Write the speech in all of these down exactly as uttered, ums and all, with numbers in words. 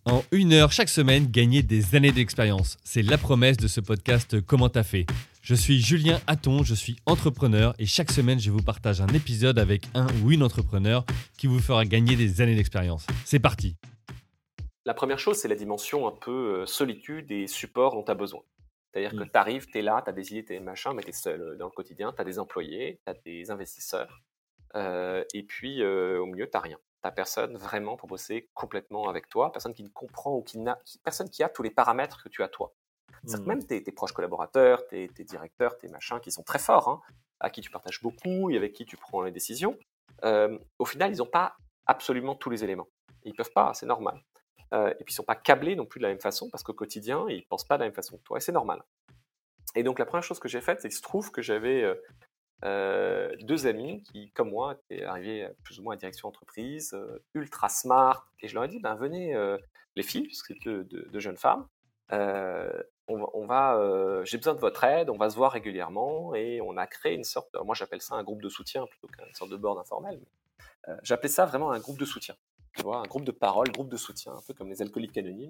En une heure chaque semaine, gagner des années d'expérience. C'est la promesse de ce podcast Comment t'as fait. Je suis Julien Hatton, je suis entrepreneur et chaque semaine, je vous partage un épisode avec un ou une entrepreneur qui vous fera gagner des années d'expérience. C'est parti. La première chose, c'est la dimension un peu solitude et support dont tu as besoin. C'est-à-dire mmh. que tu arrives, tu es là, tu as des idées, tu es machin, mais tu es seul dans le quotidien, tu as des employés, tu as des investisseurs, euh, et puis euh, au milieu, tu n'as rien. Tu n'as personne vraiment pour bosser complètement avec toi, personne qui ne comprend ou qui n'a, qui, personne qui a tous les paramètres que tu as toi. C'est-à-dire que même tes, tes proches collaborateurs, tes, tes directeurs, tes machins qui sont très forts, hein, à qui tu partages beaucoup et avec qui tu prends les décisions, euh, au final, ils n'ont pas absolument tous les éléments. Ils ne peuvent pas, c'est normal. Euh, et puis ils ne sont pas câblés non plus de la même façon parce qu'au quotidien, ils ne pensent pas de la même façon que toi et c'est normal. Et donc la première chose que j'ai faite, c'est qu'il se trouve que j'avais euh, euh, deux amis qui, comme moi, étaient arrivés plus ou moins à direction entreprise, euh, ultra smart, et je leur ai dit, ben venez euh, les filles, parce que c'était de, de, de jeunes femmes, euh, on va, on va euh, j'ai besoin de votre aide, on va se voir régulièrement, et on a créé une sorte, moi j'appelle ça un groupe de soutien plutôt qu'une sorte de board informel, mais, euh, j'appelais ça vraiment un groupe de soutien. Tu vois, un groupe de parole, groupe de soutien, un peu comme les alcooliques anonymes.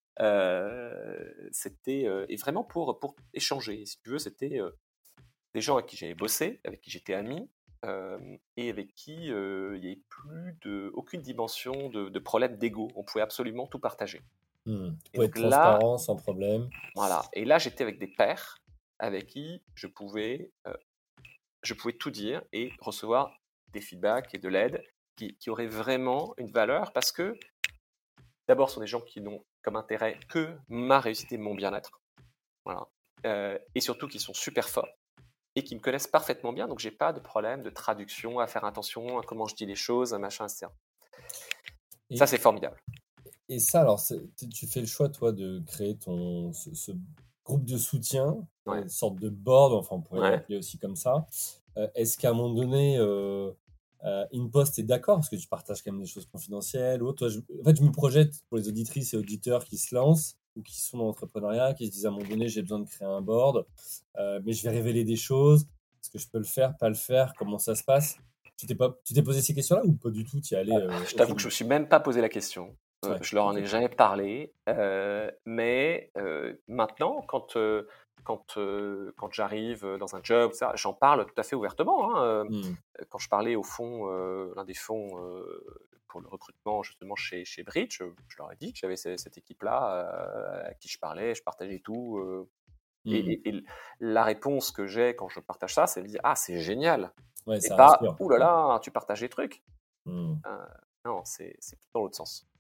Euh, c'était euh, et vraiment pour pour échanger. Si tu veux, c'était euh, des gens avec qui j'avais bossé, avec qui j'étais ami, euh, et avec qui euh, il n'y avait plus de aucune dimension de, de problème d'ego. On pouvait absolument tout partager. Mmh. Tu et pouvais donc être là, transparent sans problème. voilà. Et là, j'étais avec des pairs avec qui je pouvais euh, je pouvais tout dire et recevoir des feedbacks et de l'aide qui, qui auraient vraiment une valeur parce que d'abord, ce sont des gens qui n'ont comme intérêt que ma réussite et mon bien-être. Voilà. Euh, et surtout, qui sont super forts et qui me connaissent parfaitement bien. Donc, j'ai pas de problème de traduction, à faire attention à comment je dis les choses, à machin, et cetera. Et, ça, c'est formidable. Et ça, alors, c'est, tu fais le choix, toi, de créer ton, ce, ce groupe de soutien, ouais. Une sorte de board, enfin, on pourrait ouais. l'appeler aussi comme ça. Euh, est-ce qu'à un moment donné, euh, euh, InPost est d'accord parce que tu partages quand même des choses confidentielles ou autre. Toi, je, en fait, je me projette pour les auditrices et auditeurs qui se lancent ou qui sont dans l'entrepreneuriat, qui se disent à un moment donné, j'ai besoin de créer un board, euh, mais je vais révéler des choses. Est-ce que je peux le faire, pas le faire? Comment ça se passe? Tu t'es pas, tu t'es posé ces questions-là ou pas du tout? Tu y es allé. Euh, je t'avoue que je me suis même pas posé la question. Euh, ouais, je leur en ai jamais parlé, euh, mais euh, maintenant, quand euh, quand euh, quand j'arrive dans un job, ça, j'en parle tout à fait ouvertement. Hein. Mm. Quand je parlais au fond, euh, l'un des fonds euh, pour le recrutement justement chez chez Bridge, je leur ai dit que j'avais cette, cette équipe-là euh, à qui je parlais, je partageais tout. Euh, mm. et, et, et la réponse que j'ai quand je partage ça, c'est de dire ah c'est génial. Ouais, et pas ouh là là, tu partages des trucs. Mm. Euh, non, c'est c'est plutôt dans l'autre sens.